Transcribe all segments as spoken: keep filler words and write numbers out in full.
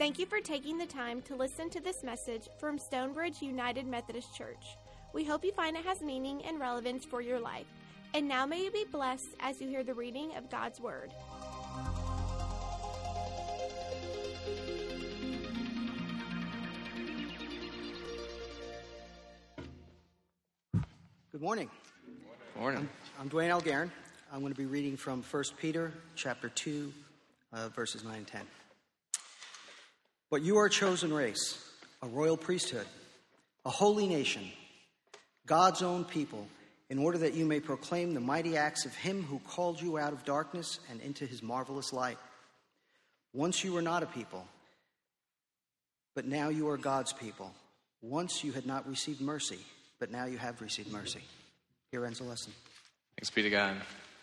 Thank you for taking the time to listen to this message from Stonebridge United Methodist Church. We hope you find it has meaning and relevance for your life. And now may you be blessed as you hear the reading of God's Word. Good morning. Good morning. I'm, I'm Dwayne Elgarin. I'm going to be reading from First Peter chapter two, uh, verses nine and ten. But you are a chosen race, a royal priesthood, a holy nation, God's own people, in order that you may proclaim the mighty acts of him who called you out of darkness and into his marvelous light. Once you were not a people, but now you are God's people. Once you had not received mercy, but now you have received mercy. Here ends the lesson. Thanks be to God.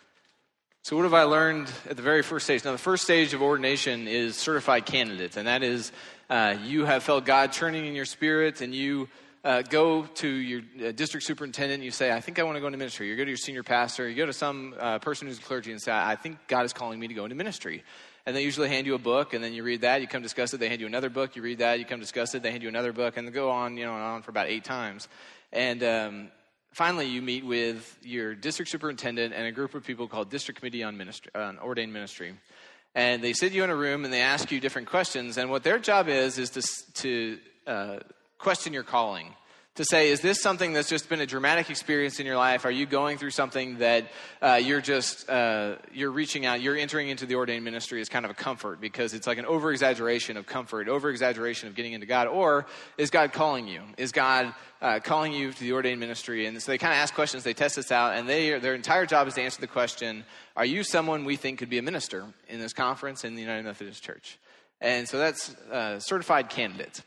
So what have I learned at the very first stage? Now, the first stage of ordination is certified candidates, and that is uh, you have felt God turning in your spirit, and you uh, go to your uh, district superintendent, and you say, I think I want to go into ministry. You go to your senior pastor, you go to some uh, person who's a clergy and say, I think God is calling me to go into ministry. And they usually hand you a book, and then you read that, you come discuss it, they hand you another book, you read that, you come discuss it, they hand you another book, and they go on, you know, and on for about eight times. And um, finally, you meet with your district superintendent and a group of people called District Committee on Ministry, on Ordained Ministry. And they sit you in a room and they ask you different questions. And what their job is, is to, to uh, question your calling. To say, is this something that's just been a dramatic experience in your life? Are you going through something that uh, you're just, uh, you're reaching out, you're entering into the ordained ministry as kind of a comfort because it's like an over-exaggeration of comfort, over-exaggeration of getting into God? Or is God calling you? Is God uh, calling you to the ordained ministry? And so they kind of ask questions, they test this out, and they their entire job is to answer the question, are you someone we think could be a minister in this conference in the United Methodist Church? And so that's uh, certified candidate.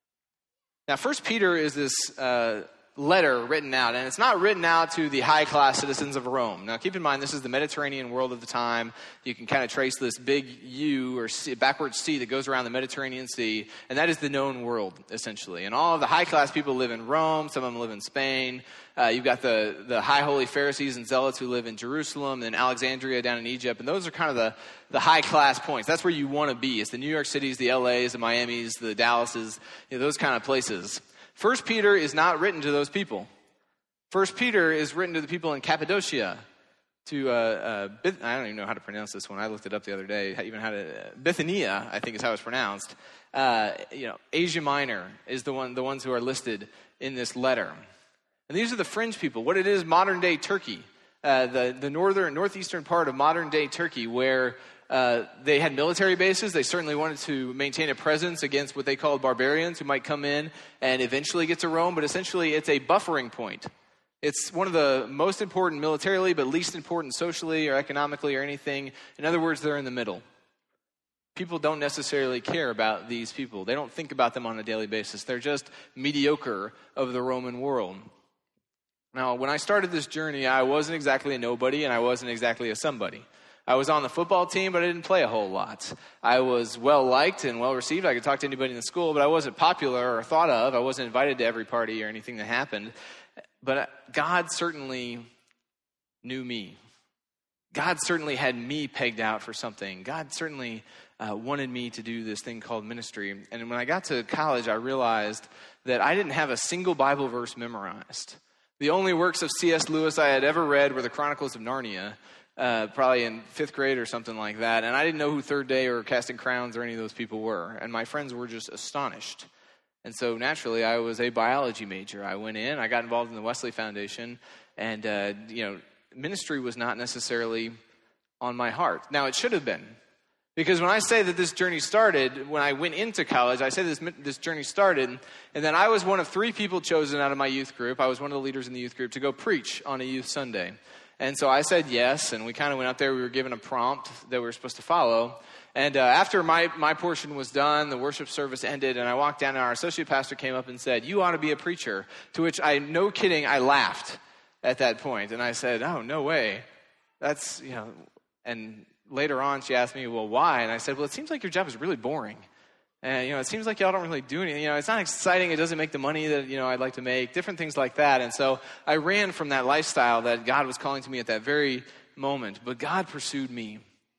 Now, First Peter is this uh, letter written out, and it's not written out to the high-class citizens of Rome. Now, keep in mind, this is the Mediterranean world of the time. You can kind of trace this big U or C, backwards C that goes around the Mediterranean Sea, and that is the known world, essentially. And all of the high-class people live in Rome. Some of them live in Spain. Uh, you've got the, the high-holy Pharisees and Zealots who live in Jerusalem, and Alexandria down in Egypt, and those are kind of the, the high-class points. That's where you want to be. It's the New York Cities, the L As, the Miamis, the Dallases, you know, those kind of places. First Peter is not written to those people. First Peter is written to the people in Cappadocia, to, uh, uh, Bith- I don't even know how to pronounce this one. I looked it up the other day, even how to, uh, Bithynia, I think is how it's pronounced. Uh, you know, Asia Minor is the one, the ones who are listed in this letter. And these are the fringe people, what it is modern-day Turkey, uh, the, the northern, northeastern part of modern-day Turkey, where uh, they had military bases. They certainly wanted to maintain a presence against what they called barbarians who might come in and eventually get to Rome, but essentially it's a buffering point. It's one of the most important militarily, but least important socially or economically or anything. In other words, they're in the middle. People don't necessarily care about these people. They don't think about them on a daily basis. They're just mediocre of the Roman world. Now, when I started this journey, I wasn't exactly a nobody and I wasn't exactly a somebody. I was on the football team, but I didn't play a whole lot. I was well-liked and well-received. I could talk to anybody in the school, but I wasn't popular or thought of. I wasn't invited to every party or anything that happened. But God certainly knew me. God certainly had me pegged out for something. God certainly uh, wanted me to do this thing called ministry. And when I got to college, I realized that I didn't have a single Bible verse memorized. The only works of C S Lewis I had ever read were the Chronicles of Narnia, uh, probably in fifth grade or something like that. And I didn't know who Third Day or Casting Crowns or any of those people were. And my friends were just astonished. And so naturally, I was a biology major. I went in, I got involved in the Wesley Foundation, and uh, you know, ministry was not necessarily on my heart. Now, it should have been. Because when I say that this journey started, when I went into college, I say this this journey started, and then I was one of three people chosen out of my youth group. I was one of the leaders in the youth group to go preach on a youth Sunday. And so I said yes, and we kind of went out there. We were given a prompt that we were supposed to follow. And uh, after my, my portion was done, the worship service ended, and I walked down, and our associate pastor came up and said, you ought to be a preacher. To which I, no kidding, I laughed at that point. And I said, oh, no way. That's, you know, and later on, she asked me, well, why? And I said, well, it seems like your job is really boring. And, you know, it seems like y'all don't really do anything. You know, it's not exciting. It doesn't make the money that, you know, I'd like to make, different things like that. And so I ran from that lifestyle that God was calling to me at that very moment. But God pursued me.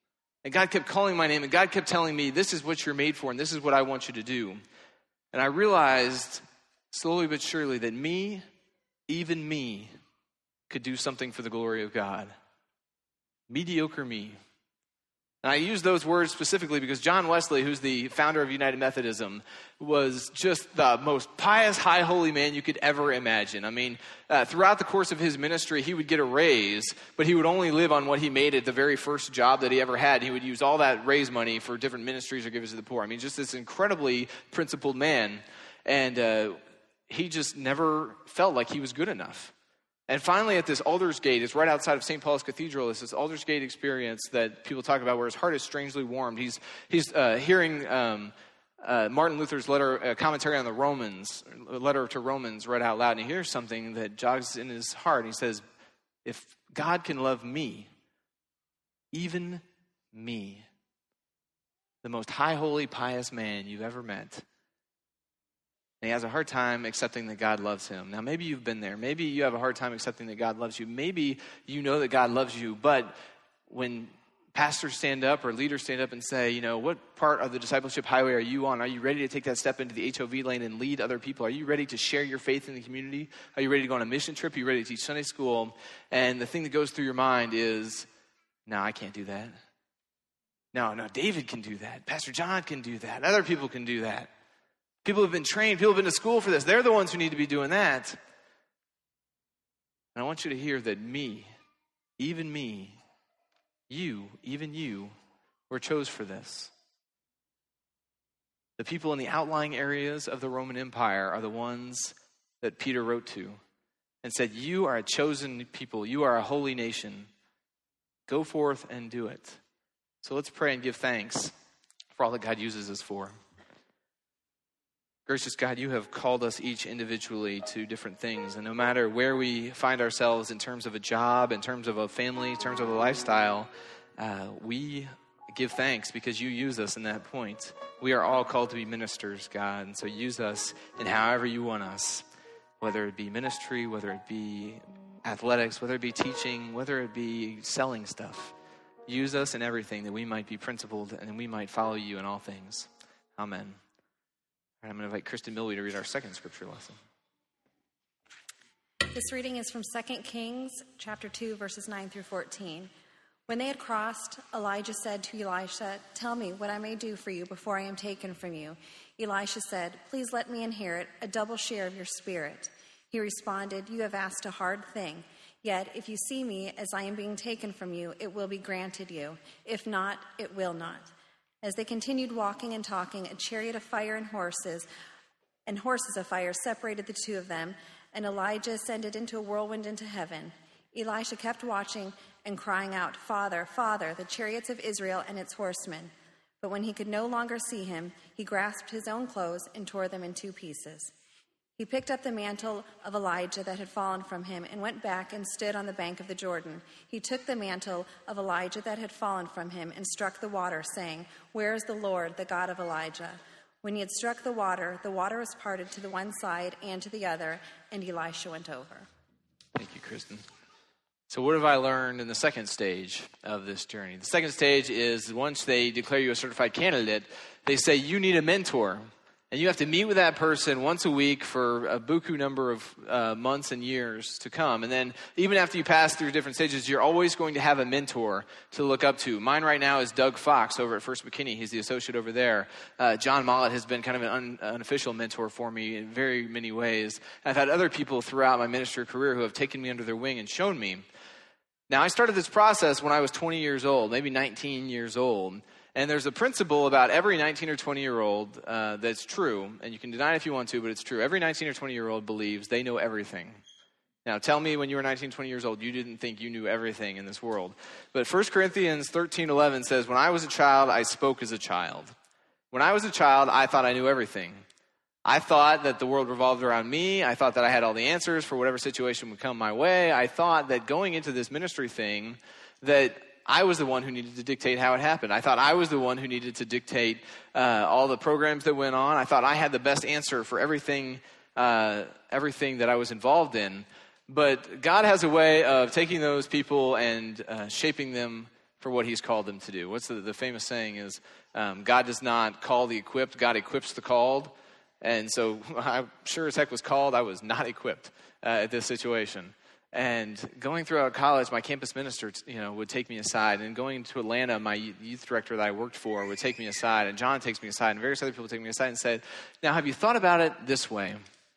And God kept calling my name, and God kept telling me, this is what you're made for, and this is what I want you to do. And I realized, slowly but surely, that me, even me, could do something for the glory of God. Mediocre me. And I use those words specifically because John Wesley, who's the founder of United Methodism, was just the most pious, high holy man you could ever imagine. I mean, uh, throughout the course of his ministry, he would get a raise, but he would only live on what he made at the very first job that he ever had. He would use all that raise money for different ministries or give it to the poor. I mean, just this incredibly principled man. And uh, he just never felt like he was good enough. And finally, at this Aldersgate, it's right outside of Saint Paul's Cathedral, it's this Aldersgate experience that people talk about where his heart is strangely warmed. He's he's uh, hearing um, uh, Martin Luther's letter, uh, commentary on the Romans, letter to Romans read out loud, and he hears something that jogs in his heart. He says, if God can love me, even me, the most high, holy, pious man you've ever met, and he has a hard time accepting that God loves him. Now, maybe you've been there. Maybe you have a hard time accepting that God loves you. Maybe you know that God loves you, but when pastors stand up or leaders stand up and say, you know, what part of the discipleship highway are you on? Are you ready to take that step into the H O V lane and lead other people? Are you ready to share your faith in the community? Are you ready to go on a mission trip? Are you ready to teach Sunday school? And the thing that goes through your mind is, no, I can't do that. No, no, David can do that. Pastor John can do that. Other people can do that. People have been trained. People have been to school for this. They're the ones who need to be doing that. And I want you to hear that me, even me, you, even you, were chose for this. The people in the outlying areas of the Roman Empire are the ones that Peter wrote to and said, you are a chosen people. You are a holy nation. Go forth and do it. So let's pray and give thanks for all that God uses us for. Gracious God, you have called us each individually to different things. And no matter where we find ourselves in terms of a job, in terms of a family, in terms of a lifestyle, uh, we give thanks because you use us in that point. We are all called to be ministers, God. And so use us in however you want us, whether it be ministry, whether it be athletics, whether it be teaching, whether it be selling stuff. Use us in everything that we might be principled and we might follow you in all things. Amen. I'm going to invite Kristen Milby to read our second scripture lesson. This reading is from Second Kings chapter two, verses nine through fourteen. When they had crossed, Elijah said to Elisha, tell me what I may do for you before I am taken from you. Elisha said, please let me inherit a double share of your spirit. He responded, you have asked a hard thing. Yet if you see me as I am being taken from you, it will be granted you. If not, it will not. As they continued walking and talking, a chariot of fire and horses and horses of fire separated the two of them, and Elijah ascended into a whirlwind into heaven. Elisha kept watching and crying out, Father, Father, the chariots of Israel and its horsemen. But when he could no longer see him, he grasped his own clothes and tore them in two pieces. He picked up the mantle of Elijah that had fallen from him and went back and stood on the bank of the Jordan. He took the mantle of Elijah that had fallen from him and struck the water, saying, where is the Lord, the God of Elijah? When he had struck the water, the water was parted to the one side and to the other, and Elisha went over. Thank you, Kristen. So what have I learned in the second stage of this journey? The second stage is once they declare you a certified candidate, they say you need a mentor. And you have to meet with that person once a week for a buku number of uh, months and years to come. And then even after you pass through different stages, you're always going to have a mentor to look up to. Mine right now is Doug Fox over at First McKinney. He's the associate over there. Uh, John Mollett has been kind of an un- unofficial mentor for me in very many ways. I've had other people throughout my ministry career who have taken me under their wing and shown me. Now, I started this process when I was twenty years old, maybe nineteen years old. And there's a principle about every nineteen or twenty-year-old uh, that's true, and you can deny it if you want to, but it's true. Every nineteen or twenty-year-old believes they know everything. Now, tell me when you were nineteen, twenty years old, you didn't think you knew everything in this world. But First Corinthians thirteen eleven says, when I was a child, I spoke as a child. When I was a child, I thought I knew everything. I thought that the world revolved around me. I thought that I had all the answers for whatever situation would come my way. I thought that going into this ministry thing, that I was the one who needed to dictate how it happened. I thought I was the one who needed to dictate uh, all the programs that went on. I thought I had the best answer for everything, uh, everything that I was involved in. But God has a way of taking those people and uh, shaping them for what he's called them to do. What's the, the famous saying is, um, God does not call the equipped, God equips the called. And so I sure as heck was called. I was not equipped uh, at this situation. And going throughout college, my campus minister, you know, would take me aside. And going to Atlanta, my youth director that I worked for would take me aside. And John takes me aside, and various other people take me aside and said, now, have you thought about it this way?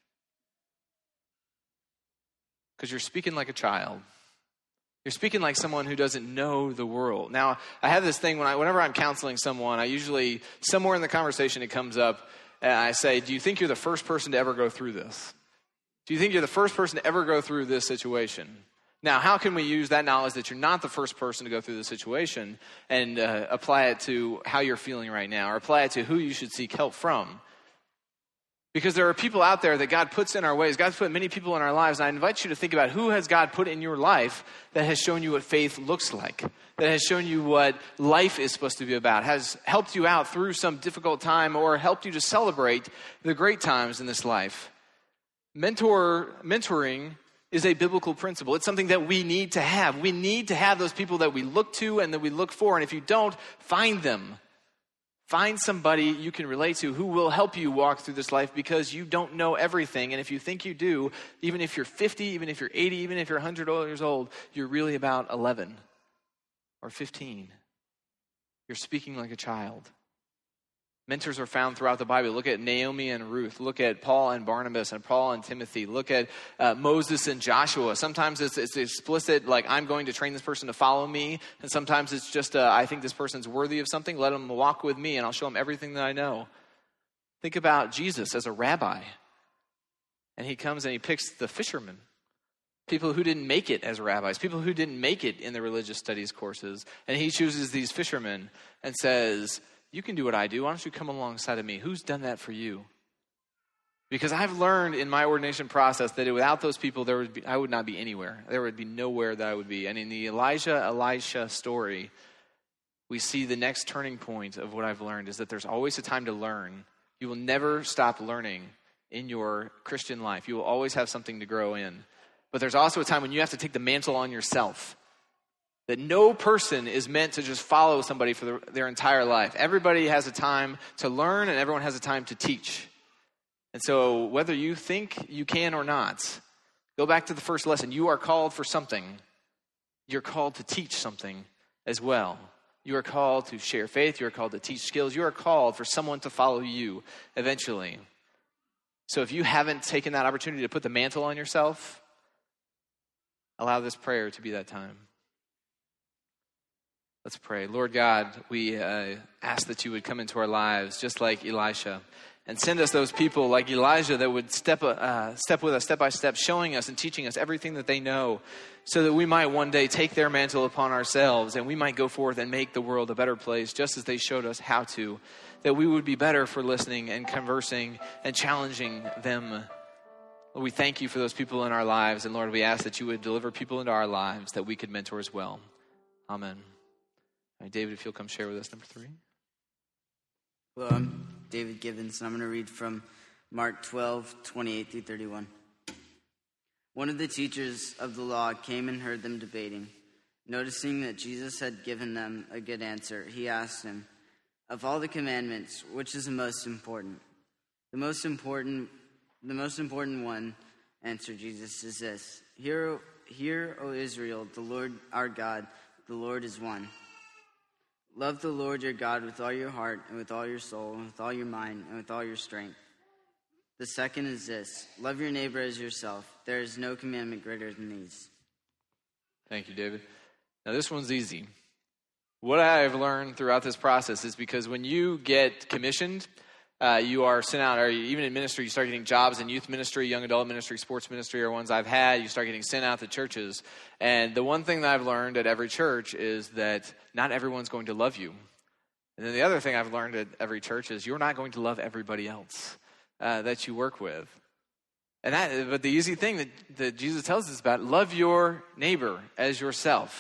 Because you're speaking like a child. You're speaking like someone who doesn't know the world. Now, I have this thing, when I, whenever I'm counseling someone, I usually, somewhere in the conversation, it comes up, and I say, do you think you're the first person to ever go through this? Do you think you're the first person to ever go through this situation? Now, how can we use that knowledge that you're not the first person to go through the situation and uh, apply it to how you're feeling right now, or apply it to who you should seek help from? Because there are people out there that God puts in our ways. God's put many people in our lives, and I invite you to think about who has God put in your life that has shown you what faith looks like, that has shown you what life is supposed to be about, has helped you out through some difficult time, or helped you to celebrate the great times in this life. Mentor, mentoring is a biblical principle. It's something that we need to have. We need to have those people that we look to and that we look for. And if you don't, find them. Find somebody you can relate to who will help you walk through this life, because you don't know everything. And if you think you do, even if you're fifty, even if you're eighty, even if you're one hundred years old, you're really about eleven or fifteen. You're speaking like a child. Mentors are found throughout the Bible. Look at Naomi and Ruth. Look at Paul and Barnabas and Paul and Timothy. Look at uh, Moses and Joshua. Sometimes it's, it's explicit, like, I'm going to train this person to follow me. And sometimes it's just, uh, I think this person's worthy of something. Let them walk with me and I'll show them everything that I know. Think about Jesus as a rabbi. And he comes and he picks the fishermen. People who didn't make it as rabbis. People who didn't make it in the religious studies courses. And he chooses these fishermen and says, you can do what I do. Why don't you come alongside of me? Who's done that for you? Because I've learned in my ordination process that without those people, there would be, I would not be anywhere. There would be nowhere that I would be. And in the Elijah, Elisha story, we see the next turning point of what I've learned is that there's always a time to learn. You will never stop learning in your Christian life. You will always have something to grow in. But there's also a time when you have to take the mantle on yourself. That no person is meant to just follow somebody for the, their entire life. Everybody has a time to learn, and everyone has a time to teach. And so whether you think you can or not, go back to the first lesson. You are called for something. You're called to teach something as well. You are called to share faith. You are called to teach skills. You are called for someone to follow you eventually. So if you haven't taken that opportunity to put the mantle on yourself, allow this prayer to be that time. Let's pray. Lord God, we uh, ask that you would come into our lives just like Elisha, and send us those people like Elijah that would step uh, step with us step by step, showing us and teaching us everything that they know, so that we might one day take their mantle upon ourselves and we might go forth and make the world a better place just as they showed us how to, that we would be better for listening and conversing and challenging them. Lord, we thank you for those people in our lives, and Lord, we ask that you would deliver people into our lives that we could mentor as well. Amen. All right, David, if you'll come share with us number three. Hello, I'm David Gibbons, and I'm going to read from Mark twelve, twenty-eight through thirty-one. One of the teachers of the law came and heard them debating. Noticing that Jesus had given them a good answer, he asked him, of all the commandments, which is the most important? The most important, the most important one, answered Jesus, is this. Hear, hear, O Israel, the Lord our God, the Lord is one. Love the Lord your God with all your heart and with all your soul and with all your mind and with all your strength. The second is this, love your neighbor as yourself. There is no commandment greater than these. Thank you, David. Now this one's easy. What I've learned throughout this process is because when you get commissioned, uh, you are sent out, or even in ministry, you start getting jobs in youth ministry, young adult ministry, sports ministry are ones I've had. You start getting sent out to churches. And the one thing that I've learned at every church is that not everyone's going to love you. And then the other thing I've learned at every church is you're not going to love everybody else uh, that you work with. And that, but the easy thing that, that Jesus tells us about, love your neighbor as yourself.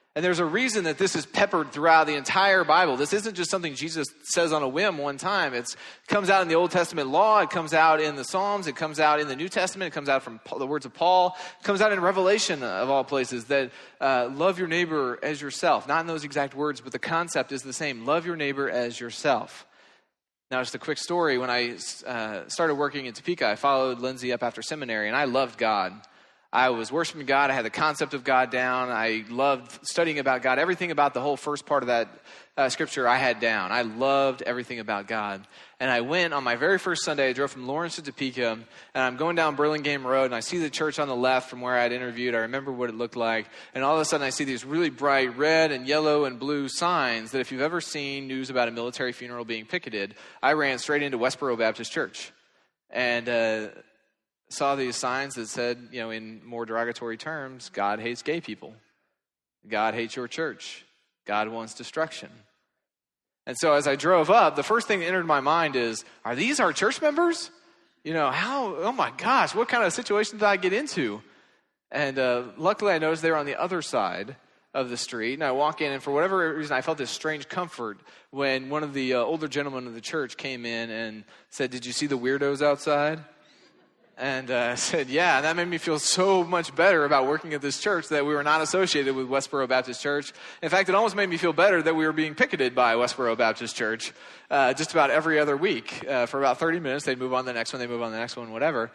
And there's a reason that this is peppered throughout the entire Bible. This isn't just something Jesus says on a whim one time. It's, it comes out in the Old Testament law. It comes out in the Psalms. It comes out in the New Testament. It comes out from the words of Paul. It comes out in Revelation, of all places, that uh, love your neighbor as yourself. Not in those exact words, but the concept is the same. Love your neighbor as yourself. Now, just a quick story. When I uh, started working in Topeka, I followed Lindsay up after seminary, and I loved God. I was worshiping God. I had the concept of God down. I loved studying about God. Everything about the whole first part of that uh, scripture I had down. I loved everything about God. And I went on my very first Sunday. I drove from Lawrence to Topeka, and I'm going down Burlingame Road, and I see the church on the left from where I'd interviewed. I remember what it looked like. And all of a sudden, I see these really bright red and yellow and blue signs that if you've ever seen news about a military funeral being picketed, I ran straight into Westboro Baptist Church. And uh saw these signs that said, you know, in more derogatory terms, God hates gay people. God hates your church. God wants destruction. And so as I drove up, the first thing that entered my mind is, are these our church members? You know, how, oh my gosh, what kind of situation did I get into? And uh, luckily I noticed they were on the other side of the street. And I walk in, and for whatever reason, I felt this strange comfort when one of the uh, older gentlemen of the church came in and said, did you see the weirdos outside? And I uh, said, yeah, and that made me feel so much better about working at this church that we were not associated with Westboro Baptist Church. In fact, it almost made me feel better that we were being picketed by Westboro Baptist Church uh, just about every other week. Uh, for about thirty minutes, they'd move on to the next one, they'd move on to the next one, whatever.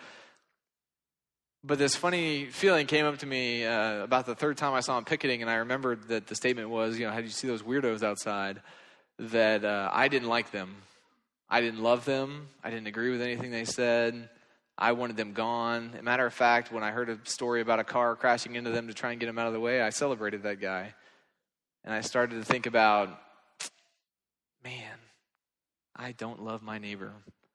But this funny feeling came up to me uh, about the third time I saw them picketing, and I remembered that the statement was, you know, how did you see those weirdos outside? That uh, I didn't like them. I didn't love them. I didn't agree with anything they said. I wanted them gone. As a matter of fact, when I heard a story about a car crashing into them to try and get them out of the way, I celebrated that guy. And I started to think about, man, I don't love my neighbor.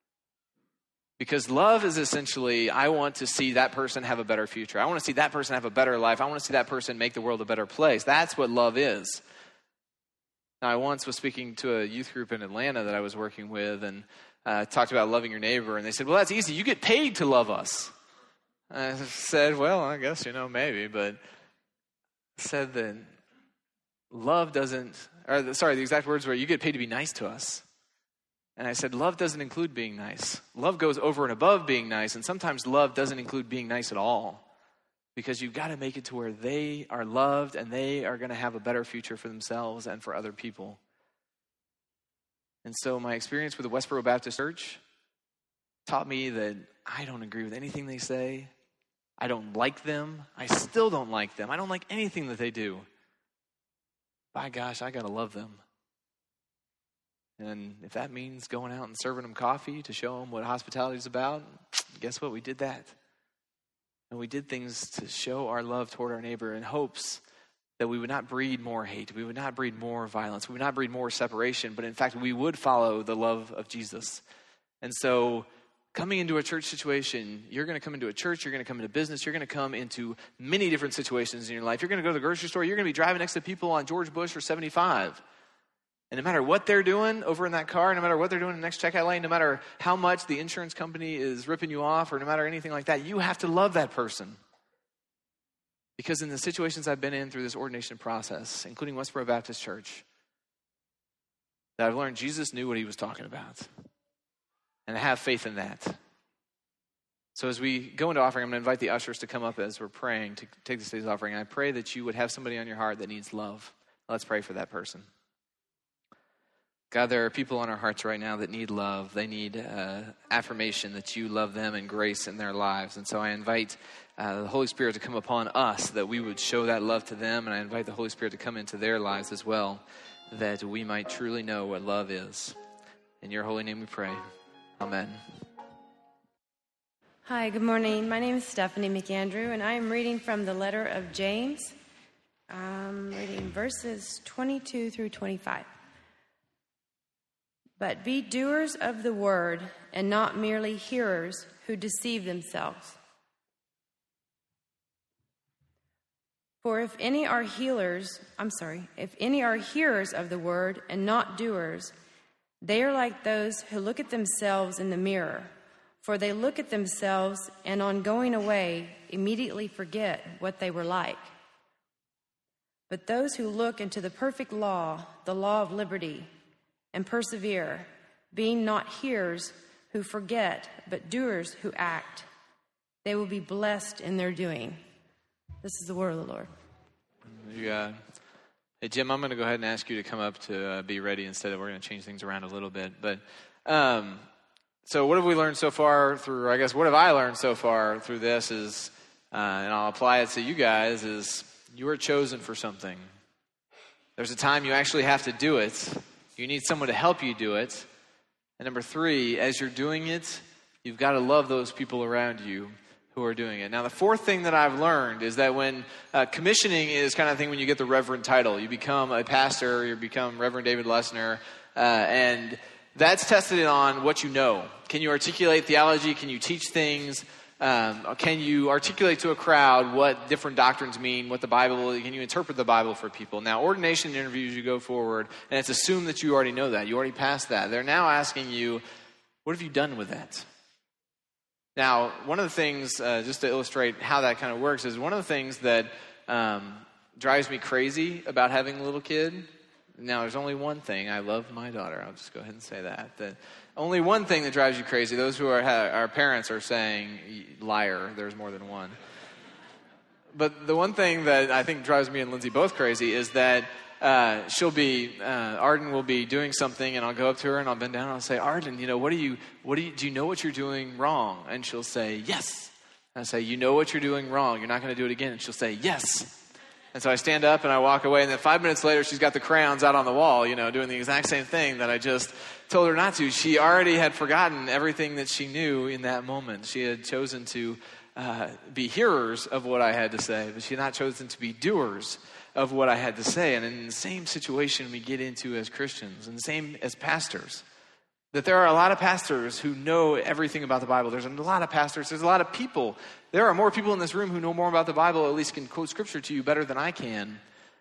Because love is essentially, I want to see that person have a better future. I want to see that person have a better life. I want to see that person make the world a better place. That's what love is. Now, I once was speaking to a youth group in Atlanta that I was working with, and Uh, talked about loving your neighbor, and they said, well, that's easy. You get paid to love us. I said, well, I guess, you know, maybe, but said that love doesn't, or sorry, the exact words were, you get paid to be nice to us. And I said, love doesn't include being nice. Love goes over and above being nice, and sometimes love doesn't include being nice at all, because you've got to make it to where they are loved and they are going to have a better future for themselves and for other people. And so my experience with the Westboro Baptist Church taught me that I don't agree with anything they say. I don't like them. I still don't like them. I don't like anything that they do. By gosh, I got to love them. And if that means going out and serving them coffee to show them what hospitality is about, guess what? We did that. And we did things to show our love toward our neighbor in hopes that we would not breed more hate, we would not breed more violence, we would not breed more separation, but in fact, we would follow the love of Jesus. And so, coming into a church situation, you're going to come into a church, you're going to come into business, you're going to come into many different situations in your life. You're going to go to the grocery store, you're going to be driving next to people on George Bush or seventy-five. And no matter what they're doing over in that car, no matter what they're doing in the next checkout lane, no matter how much the insurance company is ripping you off, or no matter anything like that, you have to love that person. Because in the situations I've been in through this ordination process, including Westboro Baptist Church, that I've learned Jesus knew what he was talking about. And I have faith in that. So as we go into offering, I'm going to invite the ushers to come up as we're praying to take this day's offering. I pray that you would have somebody on your heart that needs love. Let's pray for that person. God, there are people on our hearts right now that need love. They need uh, affirmation that you love them and grace in their lives. And so I invite uh, the Holy Spirit to come upon us, that we would show that love to them. And I invite the Holy Spirit to come into their lives as well, that we might truly know what love is. In your holy name we pray. Amen. Hi, good morning. My name is Stephanie McAndrew, and I am reading from the letter of James. I'm reading verses twenty-two through twenty-five. But be doers of the word, and not merely hearers who deceive themselves. For if any are healers, I'm sorry, if any are hearers of the word and not doers, they are like those who look at themselves in the mirror. For they look at themselves and on going away immediately forget what they were like. But those who look into the perfect law, the law of liberty, and persevere, being not hearers who forget, but doers who act, they will be blessed in their doing. This is the word of the Lord. You, uh, hey, Jim, I'm going to go ahead and ask you to come up to uh, be ready. Instead of, we're going to change things around a little bit. But um, so what have we learned so far through, I guess, what have I learned so far through this is, uh, and I'll apply it to you guys, is you are chosen for something. There's a time you actually have to do it. You need someone to help you do it. And number three, as you're doing it, you've got to love those people around you who are doing it. Now, the fourth thing that I've learned is that when uh, commissioning is kind of thing when you get the reverend title. You become a pastor, you become Reverend David Lessner, uh, and that's tested on what you know. Can you articulate theology? Can you teach things? Um, can you articulate to a crowd what different doctrines mean, what the Bible, can you interpret the Bible for people? Now, ordination interviews, you go forward, and it's assumed that you already know that. You already passed that. They're now asking you, what have you done with that? Now, one of the things, uh, just to illustrate how that kind of works, is one of the things that um, drives me crazy about having a little kid. Now, there's only one thing. I love my daughter. I'll just go ahead and say that. That only one thing that drives you crazy. Those who are our parents are saying, liar, there's more than one. But the one thing that I think drives me and Lindsay both crazy is that uh, she'll be, uh, Arden will be doing something, and I'll go up to her and I'll bend down and I'll say, Arden, you know, what do you, what do you, do you know what you're doing wrong? And she'll say, yes. And I say, you know what you're doing wrong. You're not going to do it again. And she'll say, yes. And so I stand up and I walk away, and then five minutes later, she's got the crayons out on the wall, you know, doing the exact same thing that I just told her not to. She already had forgotten everything that she knew in that moment. She had chosen to uh, be hearers of what I had to say, but she had not chosen to be doers of what I had to say. And in the same situation we get into as Christians, and the same as pastors, that there are a lot of pastors who know everything about the Bible. There's a lot of pastors. There's a lot of people. There are more people in this room who know more about the Bible, at least can quote scripture to you better than I can.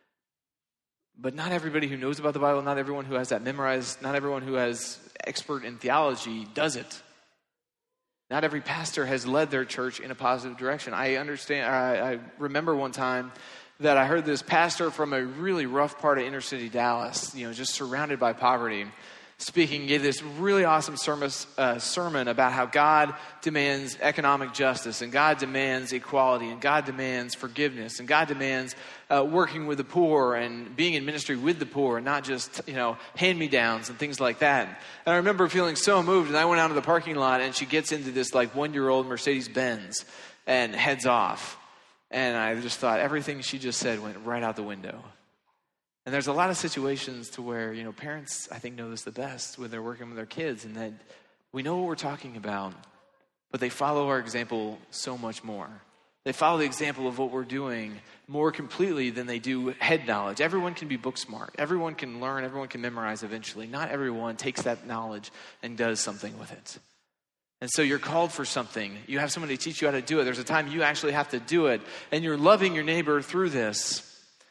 But not everybody who knows about the Bible, not everyone who has that memorized, not everyone who has expert in theology does it. Not every pastor has led their church in a positive direction. I understand, I, I remember one time that I heard this pastor from a really rough part of inner city Dallas, you know, just surrounded by poverty, speaking, gave this really awesome sermon, uh, sermon about how God demands economic justice, and God demands equality, and God demands forgiveness, and God demands uh, working with the poor and being in ministry with the poor, and not just, you know, hand-me-downs and things like that. And I remember feeling so moved, and I went out to the parking lot, and she gets into this like one-year-old Mercedes-Benz and heads off. And I just thought everything she just said went right out the window. And there's a lot of situations to where, you know, parents, I think, know this the best when they're working with their kids, and that we know what we're talking about, but they follow our example so much more. They follow the example of what we're doing more completely than they do head knowledge. Everyone can be book smart. Everyone can learn. Everyone can memorize eventually. Not everyone takes that knowledge and does something with it. And so you're called for something. You have someone to teach you how to do it. There's a time you actually have to do it, and you're loving your neighbor through this.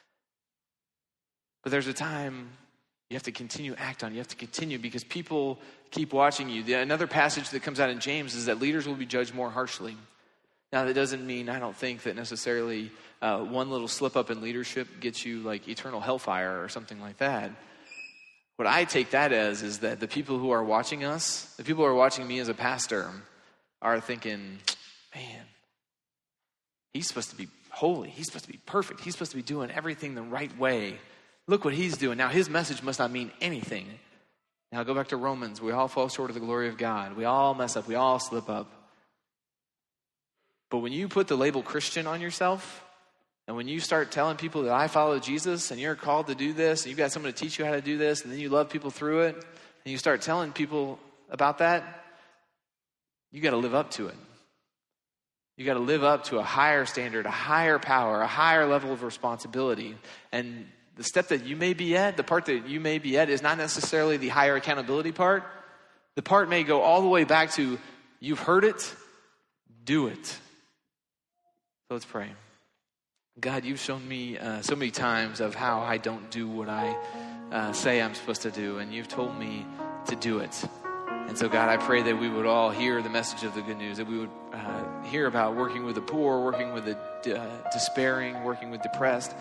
But there's a time you have to continue to act on. You have to continue because people keep watching you. The, another passage that comes out in James is that leaders will be judged more harshly. Now, that doesn't mean, I don't think that necessarily uh, one little slip up in leadership gets you like eternal hellfire or something like that. What I take that as is that the people who are watching us, the people who are watching me as a pastor, are thinking, man, he's supposed to be holy. He's supposed to be perfect. He's supposed to be doing everything the right way. Look what he's doing. Now, his message must not mean anything. Now, go back to Romans. We all fall short of the glory of God. We all mess up. We all slip up. But when you put the label Christian on yourself, and when you start telling people that I follow Jesus, and you're called to do this, and you've got someone to teach you how to do this, and then you love people through it, and you start telling people about that, you got to live up to it. You got to live up to a higher standard, a higher power, a higher level of responsibility. And the step that you may be at, the part that you may be at, is not necessarily the higher accountability part. The part may go all the way back to, you've heard it, do it. So let's pray. God, you've shown me uh, so many times of how I don't do what I uh, say I'm supposed to do, and you've told me to do it. And so, God, I pray that we would all hear the message of the good news, that we would uh, hear about working with the poor, working with the uh, despairing, working with depressed,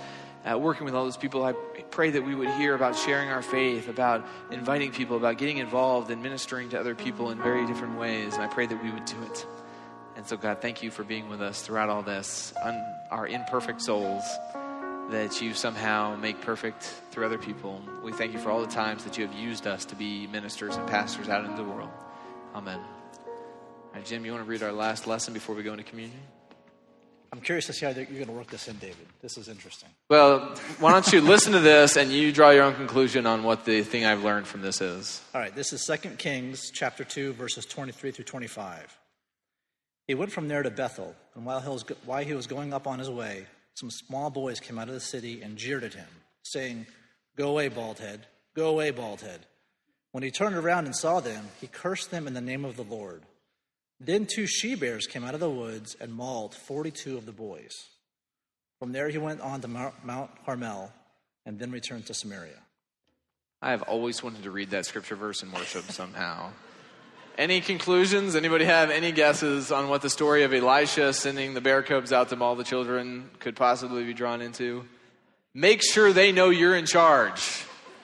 uh, working with all those people. I pray that we would hear about sharing our faith, about inviting people, about getting involved and ministering to other people in very different ways. And I pray that we would do it. And so, God, thank you for being with us throughout all this, un- our imperfect souls that you somehow make perfect through other people. We thank you for all the times that you have used us to be ministers and pastors out into the world. Amen. All right, Jim, you want to read our last lesson before we go into communion? I'm curious to see how you're going to work this in, David. This is interesting. Well, why don't you listen to this and you draw your own conclusion on what the thing I've learned from this is. All right, this is Second Kings chapter two, verses twenty-three through twenty-five. He went from there to Bethel, and while he was, while he was going up on his way, some small boys came out of the city and jeered at him, saying, "Go away, bald head. Go away, bald head." When he turned around and saw them, he cursed them in the name of the Lord. Then two she-bears came out of the woods and mauled forty-two of the boys. From there he went on to Mount Carmel and then returned to Samaria. I have always wanted to read that scripture verse in worship somehow. Any conclusions? Anybody have any guesses on what the story of Elisha sending the bear cubs out to maul the children could possibly be drawn into? Make sure they know you're in charge.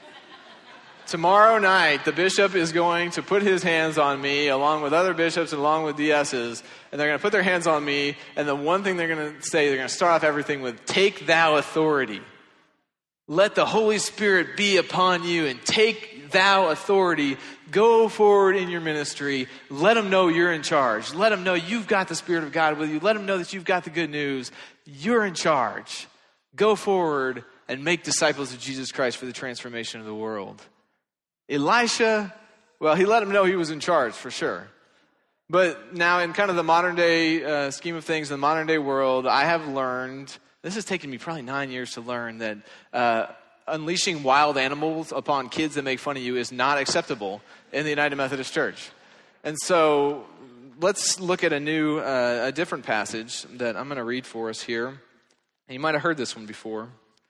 Tomorrow night, the bishop is going to put his hands on me, along with other bishops and along with D S's, and they're going to put their hands on me, and the one thing they're going to say, they're going to start off everything with, "Take thou authority. Let the Holy Spirit be upon you, and take thou authority. Go forward in your ministry. Let them know you're in charge. Let them know you've got the Spirit of God with you. Let them know that you've got the good news. You're in charge. Go forward and make disciples of Jesus Christ for the transformation of the world." Elisha, well, he let them know he was in charge for sure. But now in kind of the modern day uh, scheme of things, in the modern day world, I have learned, this has taken me probably nine years to learn, that uh, unleashing wild animals upon kids that make fun of you is not acceptable in the United Methodist Church. And so let's look at a new, uh, a different passage that I'm going to read for us here. And you might have heard this one before.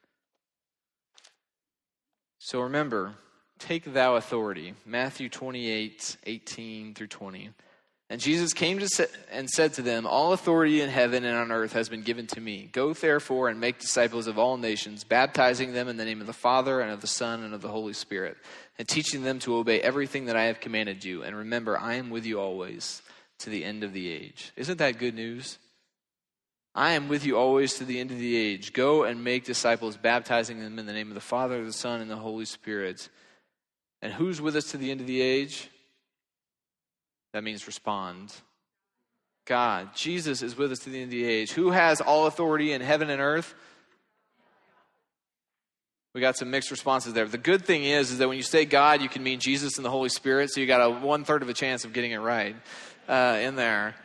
So remember, take thou authority. Matthew twenty-eight, eighteen through twenty. And Jesus came to sa- and said to them, "All authority in heaven and on earth has been given to me. Go therefore and make disciples of all nations, baptizing them in the name of the Father and of the Son and of the Holy Spirit, and teaching them to obey everything that I have commanded you. And remember, I am with you always to the end of the age." Isn't that good news? I am with you always to the end of the age. Go and make disciples, baptizing them in the name of the Father, the Son, and the Holy Spirit. And who's with us to the end of the age? That means respond. God. Jesus is with us to the end of the age. Who has all authority in heaven and earth? We got some mixed responses there. The good thing is, is that when you say God, you can mean Jesus and the Holy Spirit, so you got a one-third of a chance of getting it right uh, in there.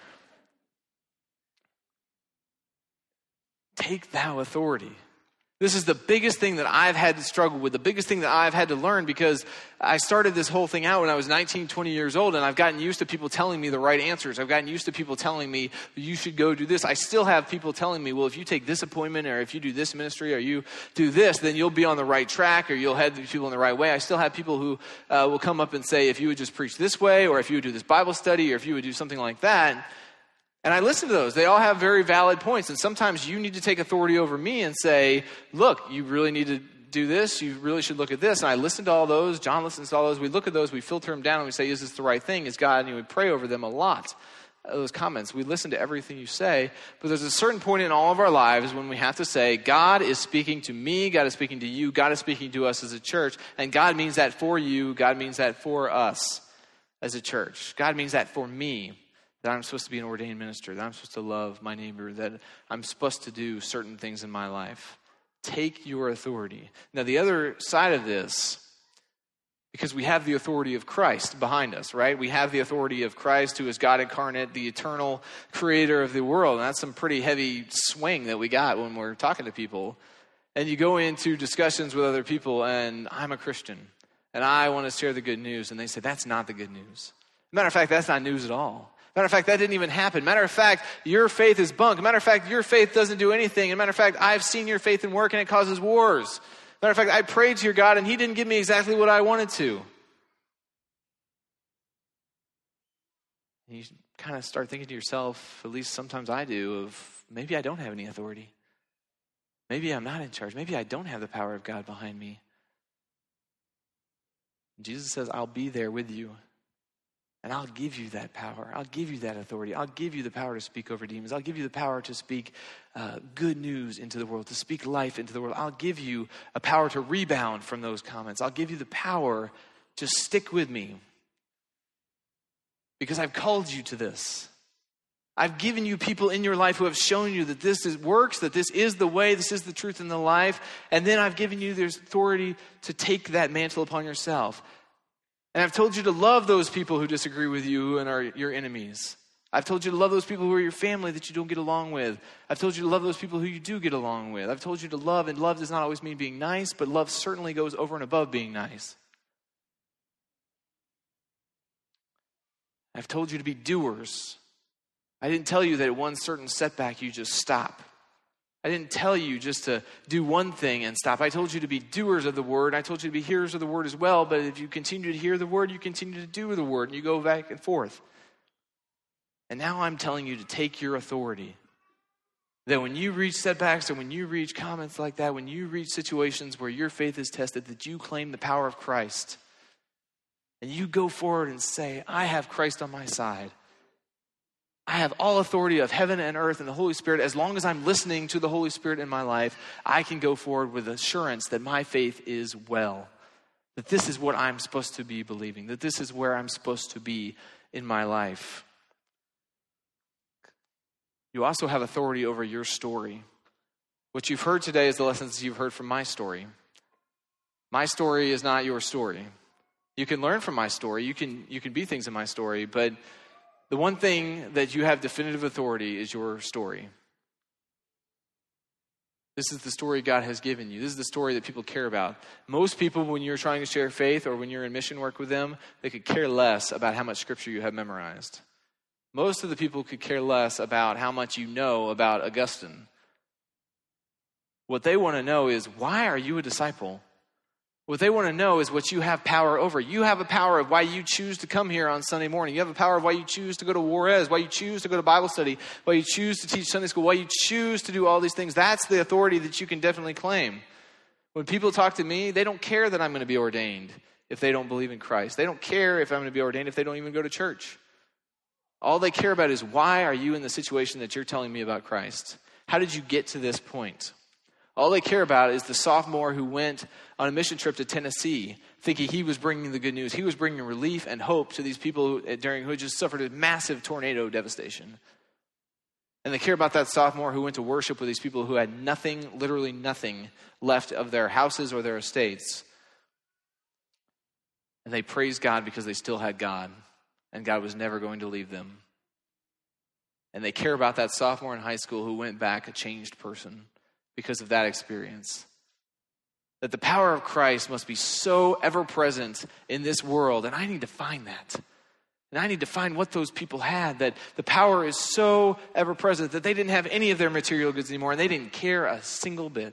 Take thou authority. This is the biggest thing that I've had to struggle with, the biggest thing that I've had to learn, because I started this whole thing out when I was nineteen, twenty years old, and I've gotten used to people telling me the right answers. I've gotten used to people telling me, you should go do this. I still have people telling me, well, if you take this appointment, or if you do this ministry, or you do this, then you'll be on the right track, or you'll head these people in the right way. I still have people who uh, will come up and say, if you would just preach this way, or if you would do this Bible study, or if you would do something like that. And I listen to those. They all have very valid points. And sometimes you need to take authority over me and say, look, you really need to do this. You really should look at this. And I listen to all those. John listens to all those. We look at those. We filter them down and we say, is this the right thing? Is God? And we pray over them a lot. Those comments. We listen to everything you say. But there's a certain point in all of our lives when we have to say, God is speaking to me. God is speaking to you. God is speaking to us as a church. And God means that for you. God means that for us as a church. God means that for me. That I'm supposed to be an ordained minister, that I'm supposed to love my neighbor, that I'm supposed to do certain things in my life. Take your authority. Now, the other side of this, because we have the authority of Christ behind us, right? We have the authority of Christ, who is God incarnate, the eternal creator of the world. And that's some pretty heavy swing that we got when we're talking to people. And you go into discussions with other people, and I'm a Christian, and I want to share the good news. And they say, that's not the good news. Matter of fact, that's not news at all. Matter of fact, that didn't even happen. Matter of fact, your faith is bunk. Matter of fact, your faith doesn't do anything. And matter of fact, I've seen your faith in work and it causes wars. Matter of fact, I prayed to your God and he didn't give me exactly what I wanted to. And you kind of start thinking to yourself, at least sometimes I do, of maybe I don't have any authority. Maybe I'm not in charge. Maybe I don't have the power of God behind me. Jesus says, I'll be there with you. And I'll give you that power. I'll give you that authority. I'll give you the power to speak over demons. I'll give you the power to speak uh, good news into the world, to speak life into the world. I'll give you a power to rebound from those comments. I'll give you the power to stick with me because I've called you to this. I've given you people in your life who have shown you that this is, works, that this is the way, this is the truth in the life. And then I've given you the authority to take that mantle upon yourself. And I've told you to love those people who disagree with you and are your enemies. I've told you to love those people who are your family that you don't get along with. I've told you to love those people who you do get along with. I've told you to love, and love does not always mean being nice, but love certainly goes over and above being nice. I've told you to be doers. I didn't tell you that at one certain setback you just stop. I didn't tell you just to do one thing and stop. I told you to be doers of the word. I told you to be hearers of the word as well. But if you continue to hear the word, you continue to do the word. And you go back and forth. And now I'm telling you to take your authority. That when you reach setbacks, or when you reach comments like that, when you reach situations where your faith is tested, that you claim the power of Christ. And you go forward and say, I have Christ on my side. I have all authority of heaven and earth and the Holy Spirit. As long as I'm listening to the Holy Spirit in my life, I can go forward with assurance that my faith is well. That this is what I'm supposed to be believing. That this is where I'm supposed to be in my life. You also have authority over your story. What you've heard today is the lessons you've heard from my story. My story is not your story. You can learn from my story. You can, you can be things in my story, but the one thing that you have definitive authority is your story. This is the story God has given you. This is the story that people care about. Most people, when you're trying to share faith or when you're in mission work with them, they could care less about how much scripture you have memorized. Most of the people could care less about how much you know about Augustine. What they want to know is, why are you a disciple? What they want to know is what you have power over. You have a power of why you choose to come here on Sunday morning. You have a power of why you choose to go to Juarez, why you choose to go to Bible study, why you choose to teach Sunday school, why you choose to do all these things. That's the authority that you can definitely claim. When people talk to me, they don't care that I'm going to be ordained if they don't believe in Christ. They don't care if I'm going to be ordained if they don't even go to church. All they care about is, why are you in the situation that you're telling me about Christ? How did you get to this point? All they care about is the sophomore who went on a mission trip to Tennessee, thinking he was bringing the good news. He was bringing relief and hope to these people who, during who just suffered a massive tornado devastation. And they care about that sophomore who went to worship with these people who had nothing, literally nothing, left of their houses or their estates. And they praised God because they still had God, and God was never going to leave them. And they care about that sophomore in high school who went back a changed person because of that experience. That the power of Christ must be so ever present in this world, and I need to find that. And I need to find what those people had, that the power is so ever present that they didn't have any of their material goods anymore, and they didn't care a single bit.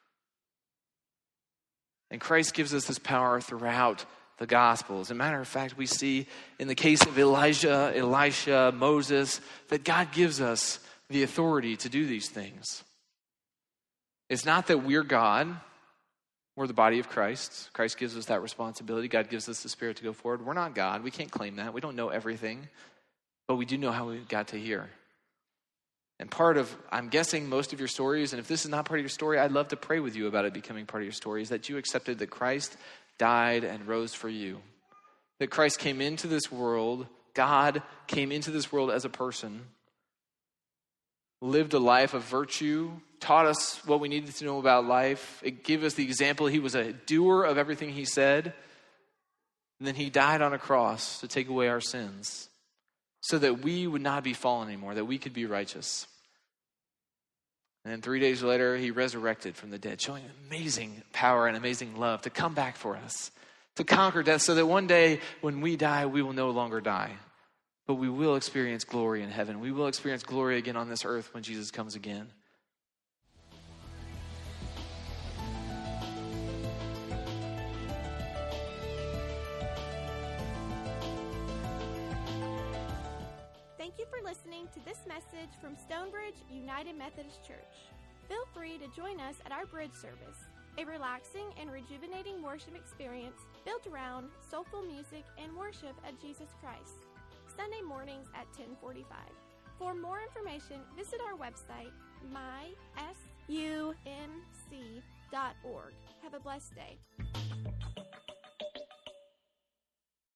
And Christ gives us this power throughout the gospel. As a matter of fact, we see in the case of Elijah, Elisha, Moses, that God gives us the authority to do these things. It's not that we're God. We're the body of Christ. Christ gives us that responsibility. God gives us the Spirit to go forward. We're not God. We can't claim that. We don't know everything. But we do know how we got to here. And part of, I'm guessing, most of your stories, and if this is not part of your story, I'd love to pray with you about it becoming part of your story, is that you accepted that Christ died and rose for you. That Christ came into this world, God came into this world as a person, lived a life of virtue, taught us what we needed to know about life. It gave us the example. He was a doer of everything he said. And then he died on a cross to take away our sins so that we would not be fallen anymore, that we could be righteous. And then three days later, he resurrected from the dead, showing amazing power and amazing love to come back for us, to conquer death so that one day when we die, we will no longer die. But we will experience glory in heaven. We will experience glory again on this earth when Jesus comes again. Thank you for listening to this message from Stonebridge United Methodist Church. Feel free to join us at our bridge service, a relaxing and rejuvenating worship experience built around soulful music and worship of Jesus Christ. Sunday mornings at ten forty-five. For more information, visit our website, my s u m c dot org. Have a blessed day.